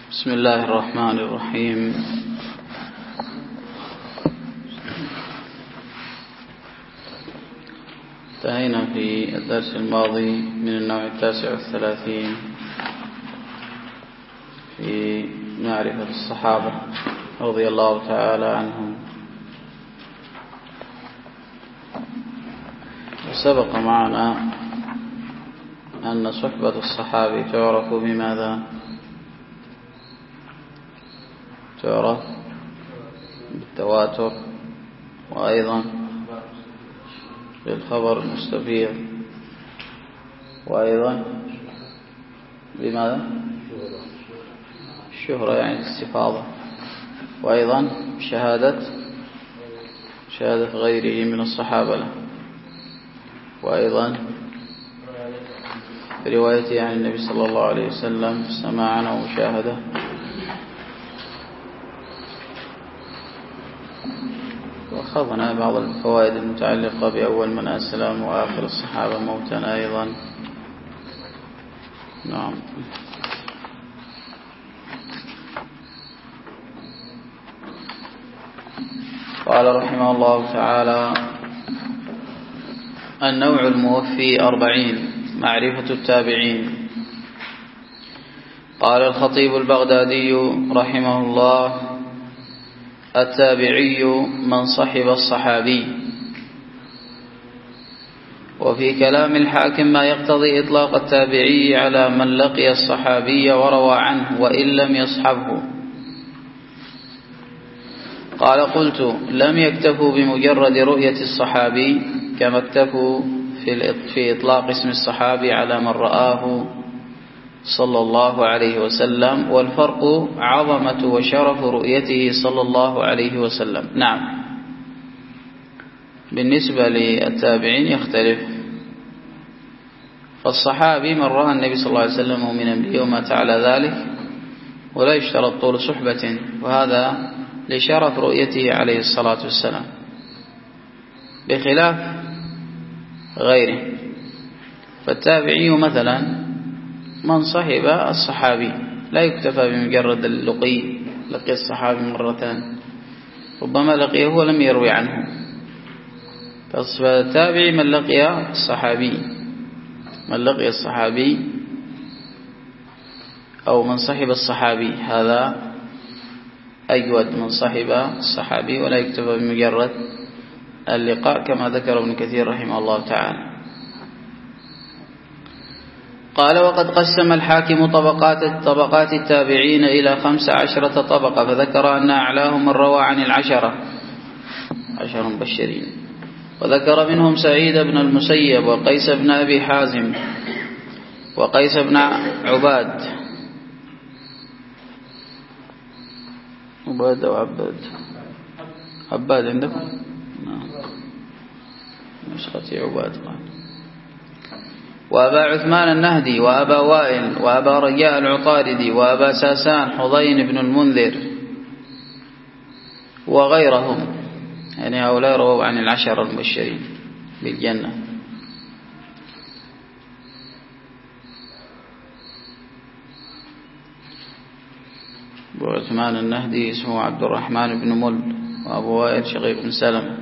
بسم الله الرحمن الرحيم. انتهينا في الدرس الماضي من النوع 39 في معرفة الصحابة رضي الله تعالى عنهم، وسبق معنا أن صحبة الصحابي تعرف بماذا؟ تعرف بالتواتر، وأيضا بالخبر المستفيض، وأيضا بماذا؟ الشهرة يعني الاستفاضة، وأيضا شهادة غيره من الصحابة له، وأيضا روايته عن النبي صلى الله عليه وسلم سماعا ومشاهدة، وأخذنا بعض الفوائد المتعلقة بأول من أسلم وآخر الصحابة موتا أيضا. نعم. قال رحمه الله تعالى: النوع الموفي 40 معرفة التابعين. قال الخطيب البغدادي رحمه الله: التابعي من صحب الصحابي. وفي كلام الحاكم ما يقتضي إطلاق التابعي على من لقي الصحابي وروى عنه وإن لم يصحبه. قال: قلت: لم يكتفوا بمجرد رؤية الصحابي كما اكتفوا في إطلاق اسم الصحابي على من رآه صلى الله عليه وسلم، والفرق عظمة وشرف رؤيته صلى الله عليه وسلم. نعم، بالنسبة للتابعين يختلف، فالصحابي من رأى النبي صلى الله عليه وسلم مؤمنا به ومات على ذلك، ولا يشترط طول صحبة، وهذا لشرف رؤيته عليه الصلاة والسلام، بخلاف غيره. فالتابعي مثلا من صحب الصحابي لا يكتفى بمجرد لقي الصحابي مرتان، ربما لقيه ولم يروي عنه. فالتابعي من لقي الصحابي أو من صحب الصحابي، هذا أجود من صحب الصحابي، ولا يكتفى بمجرد اللقاء كما ذكر ابن كثير رحمه الله تعالى. قال: وقد قسم الحاكم طبقات التابعين إلى 15 طبقة، فذكر أن أعلاهم من روى عن 10 مبشرين، وذكر منهم سعيد بن المسيب وقيس بن أبي حازم وقيس بن عباد عباد عندكم؟ نسختي عباد. وأبا عثمان النهدي وأبا وائل وأبا رجاء العطاردي وأبا ساسان حضين بن المنذر وغيرهم، يعني هؤلاء رووا عن 10 المبشرين بالجنة. أبو عثمان النهدي اسمه عبد الرحمن بن مل، وأبو وائل شقيق بن سلمة.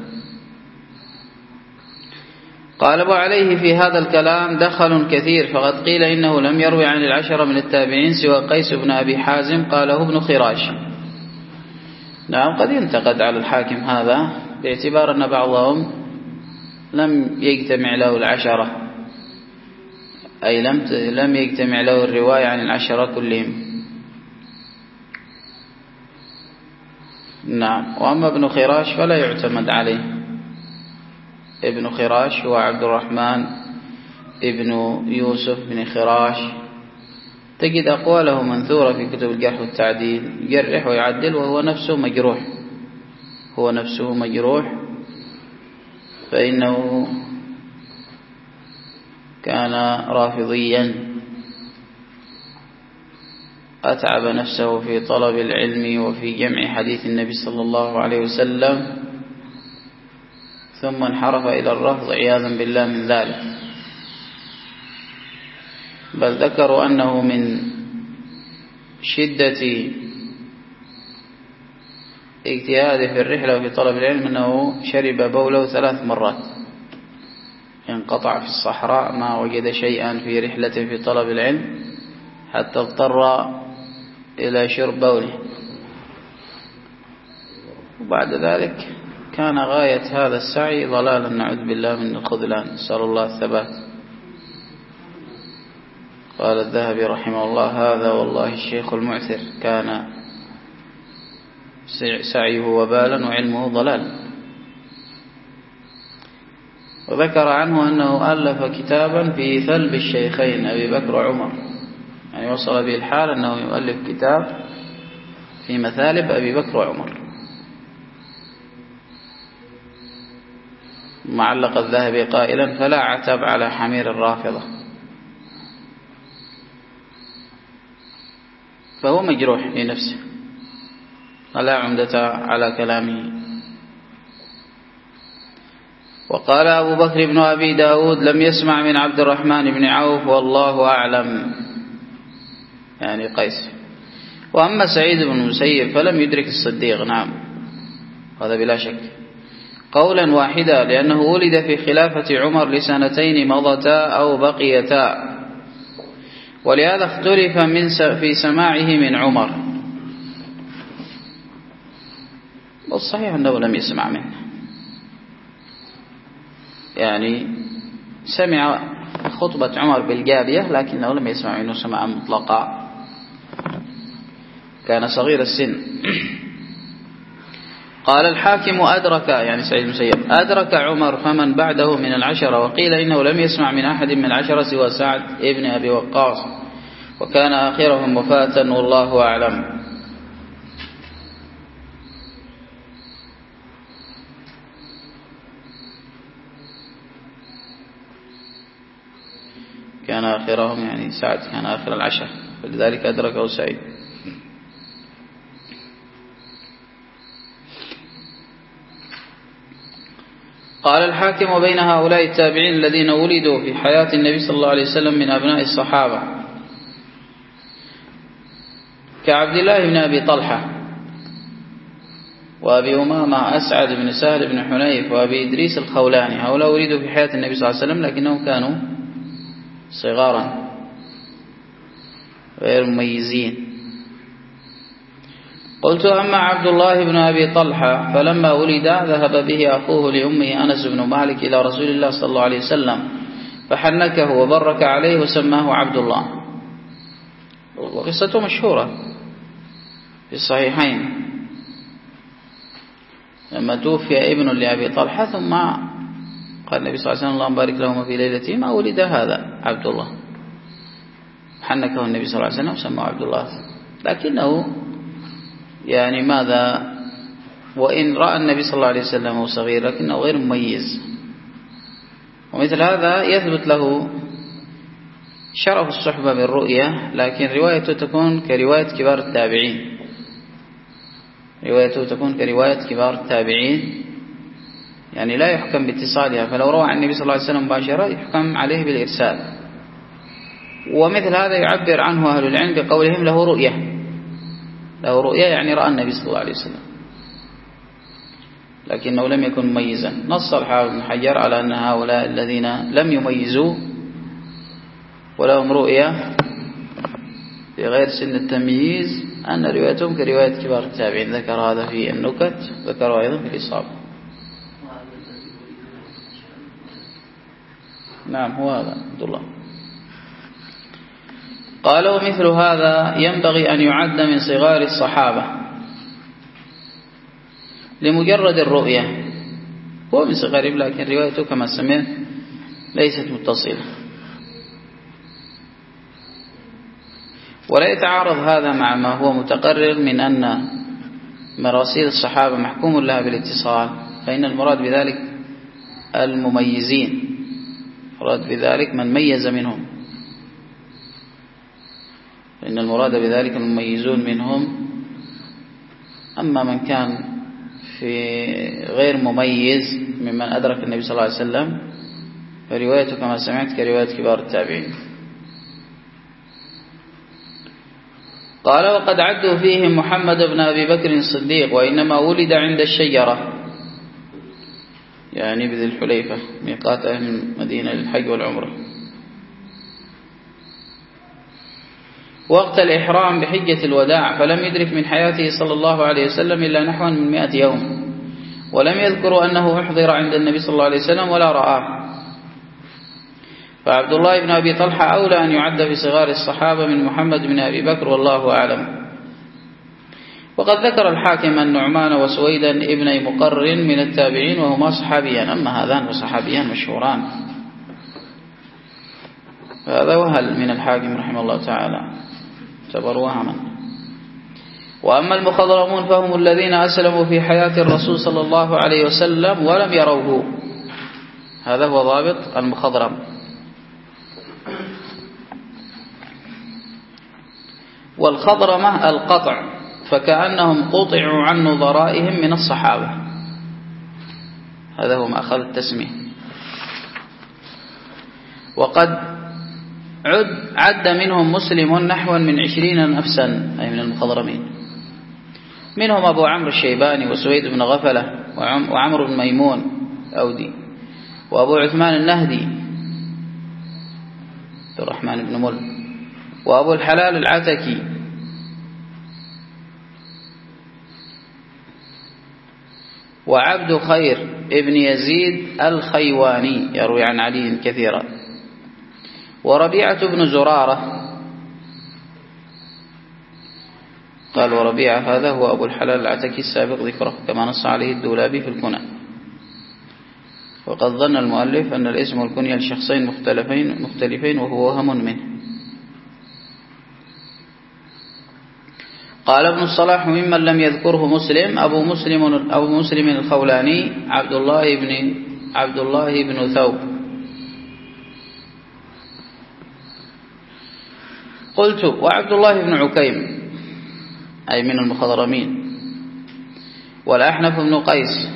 قال: وعليه في هذا الكلام دخل كثير، فقد قيل إنه لم يروي عن 10 من التابعين سوى قيس بن أبي حازم، قاله ابن خراش. نعم، قد ينتقد على الحاكم هذا باعتبار أن بعضهم لم يجتمع له 10، أي لم يجتمع له الرواية عن 10 كلهم. نعم. وأما ابن خراش فلا يعتمد عليه. ابن خراش هو عبد الرحمن ابن يوسف بن خراش، تجد أقواله منثورة في كتب الجرح والتعديل، يجرح ويعدل، وهو نفسه مجروح، فإنه كان رافضيا، أتعب نفسه في طلب العلم وفي جمع حديث النبي صلى الله عليه وسلم، ثم انحرف إلى الرفض عياذا بالله من ذلك. بل ذكروا أنه من شدة اجتهاده في الرحلة وفي طلب العلم أنه شرب بوله 3 مرات، انقطع في الصحراء ما وجد شيئا في رحلة في طلب العلم حتى اضطر إلى شرب بوله، وبعد ذلك كان غاية هذا السعي ضلالا، نعوذ بالله من الخذلان، نسأل الله الثبات. قال الذهبي رحمه الله: هذا والله الشيخ المعثر كان سعيه وبالا وعلمه ضلال. وذكر عنه أنه ألف كتابا في ثلب الشيخين أبي بكر وعمر، يعني وصل به الحال أنه يؤلف كتاب في مثالب أبي بكر وعمر. معلق الذهبي قائلا: فلا عتب على حمير الرافضة. فهو مجروح في نفسه ولا عمدة على كلامه. وقال أبو بكر بن أبي داود: لم يسمع من عبد الرحمن بن عوف والله أعلم، يعني قيس. وأما سعيد بن المسيب فلم يدرك الصديق، نعم هذا بلا شك، قولا واحدا، لأنه ولد في خلافة عمر ل2 مضتا أو بقيتا، ولهذا اختلف في سماعه من عمر، والصحيح أنه لم يسمع منه، يعني سمع خطبة عمر بالجابية لكنه لم يسمع منه سماعا مطلقا، كان صغير السن. قال الحاكم: أدرك، يعني سعيد بن المسيب، أدرك عمر فمن بعده من 10، وقيل إنه لم يسمع من أحد من 10 سوى سعد ابن أبي وقاص، وكان آخرهم وفاة والله أعلم. كان آخرهم يعني سعد كان آخر 10، فلذلك أدركه سعيد. قال الحاكم: وبين هؤلاء التابعين الذين ولدوا في حياة النبي صلى الله عليه وسلم من أبناء الصحابة كعبد الله بن أبي طلحة وأبي أمامة أسعد بن سهل بن حنيف وأبي إدريس الخولاني، هؤلاء ولدوا في حياة النبي صلى الله عليه وسلم لكنهم كانوا صغارا غير مميزين. قلت: أما عبد الله بن أبي طلحة فلما ولد ذهب به أخوه لأمه أنس بن مالك إلى رسول الله صلى الله عليه وسلم فحنكه وبرك عليه وسماه عبد الله، وقصته مشهورة في الصحيحين، لما توفي ابن لأبي طلحة ثم قال النبي صلى الله عليه وسلم: اللهم بارك لهما في ليلتهما، ولد هذا عبد الله، حنكه النبي صلى الله عليه وسلم وسماه عبد الله. لكنه يعني ماذا، وإن رأى النبي صلى الله عليه وسلم وهو صغير لكنه غير مميز، ومثل هذا يثبت له شرف الصحبة بالرؤية، لكن روايته تكون كرواية كبار التابعين، روايته تكون كرواية كبار التابعين، يعني لا يحكم باتصالها، فلو روى عن النبي صلى الله عليه وسلم مباشرة يحكم عليه بالإرسال. ومثل هذا يعبر عنه أهل العلم بقولهم له رؤية، له رؤية يعني رأى النبي صلى الله عليه وسلم، لكنه لم يكن مميزا. نص الحافظ بن حجر على أن هؤلاء الذين لم يميزوا ولهم رؤية في غير سن التمييز أن روايتهم كرواية كبار التابعين، ذكر هذا في النكت، ذكره أيضا في الإصابة. نعم هو هذا عبد الله. قال: ومثل هذا ينبغي أن يعد من صغار الصحابة لمجرد الرؤية، هو من صغارهم لكن روايته كما سمعت ليست متصلة. ولا يتعارض هذا مع ما هو متقرر من أن مراسيل الصحابة محكوم لها بالاتصال، فإن المراد بذلك المميزين، المراد بذلك من ميز منهم، فإن المراد بذلك المميزون منهم. أما من كان في غير مميز ممن أدرك النبي صلى الله عليه وسلم فروايته كما سمعت كرواية كبار التابعين. قال وقد عدوا فيهم محمد بن أبي بكر الصديق، وإنما ولد عند الشجرة يعني بذي الحليفة ميقات أهل المدينة للحج والعمرة، وقت الإحرام بحجة الوداع، فلم يدرك من حياته صلى الله عليه وسلم إلا نحو من 100 يوم، ولم يذكروا أنه أحضر عند النبي صلى الله عليه وسلم ولا رآه. فعبد الله بن أبي طلحة أولى أن يعد في صغار الصحابة من محمد بن أبي بكر، والله أعلم. وقد ذكر الحاكم النعمان وسويدا ابن مقر من التابعين وهما صحابيان، أما هذان فصحابيان مشهوران، هذا وهل من الحاكم رحمه الله تعالى، اعتبر وهما. وأما المخضرمون فهم الذين أسلموا في حياة الرسول صلى الله عليه وسلم ولم يروه، هذا هو ضابط المخضرم. والخضرمة القطع، فكأنهم قطعوا عن نظرائهم من الصحابة، هذا هو ما أخذ التسمية. وقد عد منهم مسلم نحو من 20 نفسا، أي من المخضرمين، منهم أبو عمرو الشيباني وسويد بن غفلة وعمرو بن ميمون أودي وأبو عثمان النهدي عبد الرحمن بن مل وأبو الحلال العتكي وعبد خير ابن يزيد الخيواني يروي عن علي كثيرا، وربيعة بن زرارة، قال وربيعة هذا هو أبو الحلال العتكي السابق ذكره كما نص عليه الدولابي في الكنى. وقد ظن المؤلف أن الاسم والكنية لشخصين مختلفين وهو وهم منه. قال ابن الصلاح ممن لم يذكره مسلم أبو مسلم الخولاني عبد الله بن ثوب. قلت وعبد الله بن عكيم أي من المخضرمين، والأحنف بن قيس،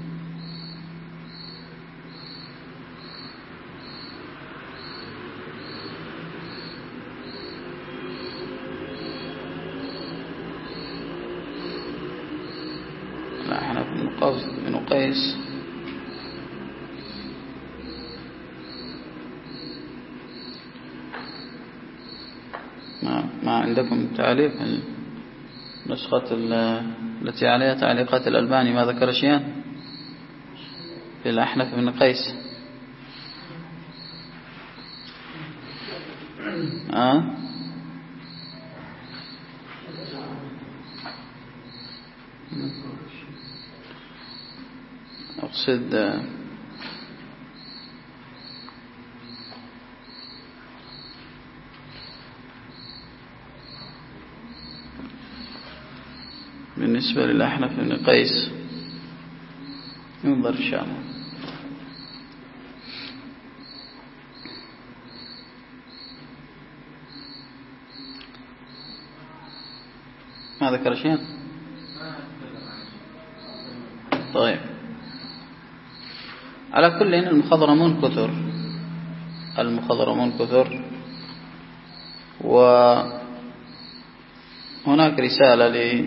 الأحنف بن قيس ما عندكم تعليق نسخة التي عليها تعليقات الألباني ما ذكر شيئا في الأحنف بن قيس؟ أقصد بالنسبة للأحنف بن قيس ينظر إن شاء الله. ما ذكر شيئا؟ طيب، على كل المخضرمون كثر، وهناك رسالة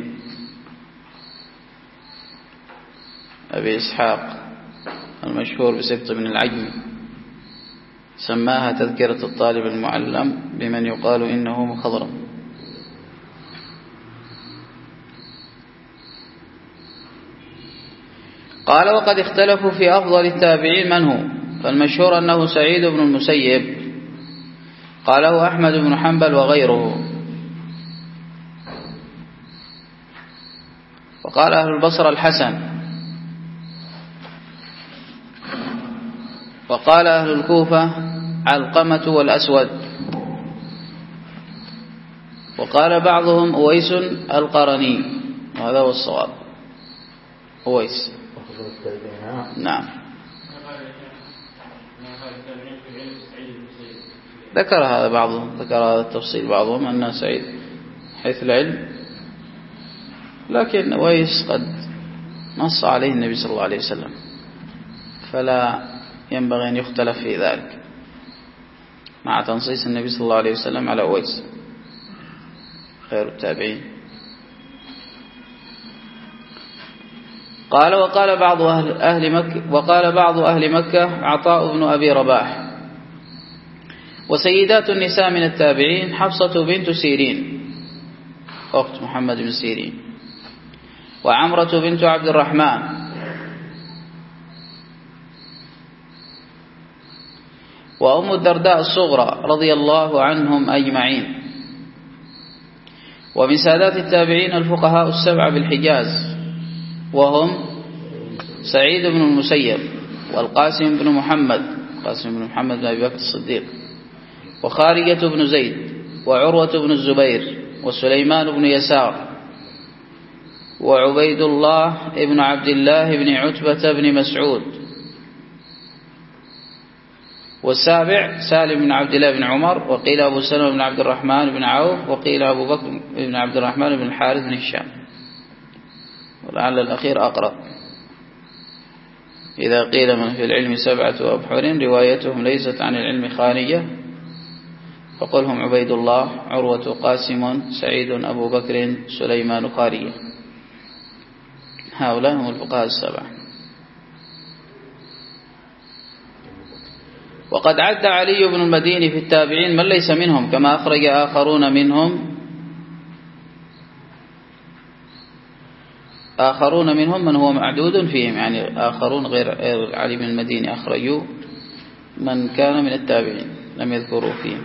لأبي إسحاق المشهور بسبط بن العجمي سماها تذكرة الطالب المعلم بمن يقال إنه مخضرم. قال وقد اختلفوا في أفضل التابعين من هو، فالمشهور أنه سعيد بن المسيب، قاله أحمد بن حنبل وغيره. وقال أهل البصرة الحسن، وقال أهل الكوفة علقمة والأسود، وقال بعضهم أويس القرني، وهذا هو الصواب، أويس. نعم، ذكر هذا بعضهم، ذكر هذا التفصيل بعضهم أن سعيد حيث العلم، لكن أويس قد نص عليه النبي صلى الله عليه وسلم، فلا ينبغي أن يختلف في ذلك مع تنصيص النبي صلى الله عليه وسلم على أويس. خير التابعين. قال وقال بعض أهل مكة عطاء بن أبي رباح. وسيدات النساء من التابعين حفصة بنت سيرين أخت محمد بن سيرين، وعمرة بنت عبد الرحمن، وأم الدرداء الصغرى رضي الله عنهم أجمعين. ومن سادات التابعين الفقهاء السبعة بالحجاز، وهم سعيد بن المسيب، والقاسم بن محمد بن أبي بكر الصديق، وخارجة بن زيد، وعروة بن الزبير، وسليمان بن يسار، وعبيد الله بن عبد الله بن عتبة بن مسعود. والسابع سالم بن عبد الله بن عمر، وقيل أبو سلمة بن عبد الرحمن بن عوف، وقيل أبو بكر بن عبد الرحمن بن الحارث بن هشام، ولعل الأخير أقرب. إذا قيل من في العلم 7 أبحر روايتهم ليست عن العلم خارجة فقلهم عبيد الله، عروة، قاسم، سعيد، أبو بكر، سليمان، خارجة. هؤلاء هم الفقهاء السبعة. وقد عد علي بن المديني في التابعين من ليس منهم، كما أخرج آخرون منهم من هو معدود فيهم، يعني آخرون غير علي بن المديني أخرجوا من كان من التابعين لم يذكروا فيهم.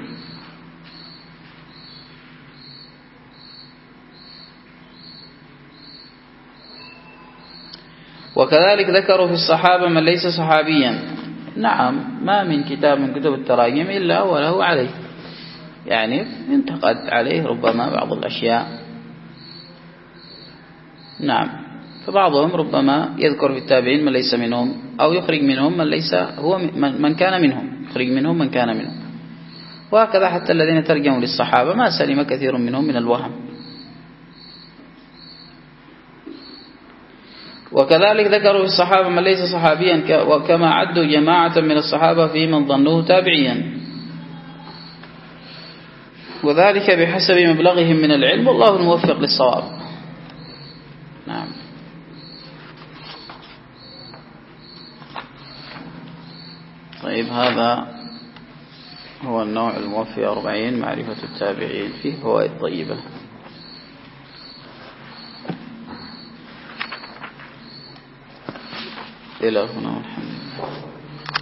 وكذلك ذكروا في الصحابة من ليس صحابيا. نعم، ما من كتاب من كتب التراجم إلا وله عليه، يعني ينتقد عليه ربما بعض الأشياء. نعم، فبعضهم ربما يذكر في التابعين من ليس منهم، أو يخرج منهم من ليس هو من كان منهم، يخرج منهم من كان منهم. وهكذا حتى الذين ترجموا للصحابة ما سلم كثير منهم من الوهم. وكذلك ذكروا في الصحابة من ليس صحابيا، وكما عدوا جماعة من الصحابة في من ظنوه تابعيا، وذلك بحسب مبلغهم من العلم، والله الموفق للصواب. نعم. طيب، هذا هو النوع الموفي 40، معرفة التابعين، فيه فوائد طيبة. إلى هنا والحمد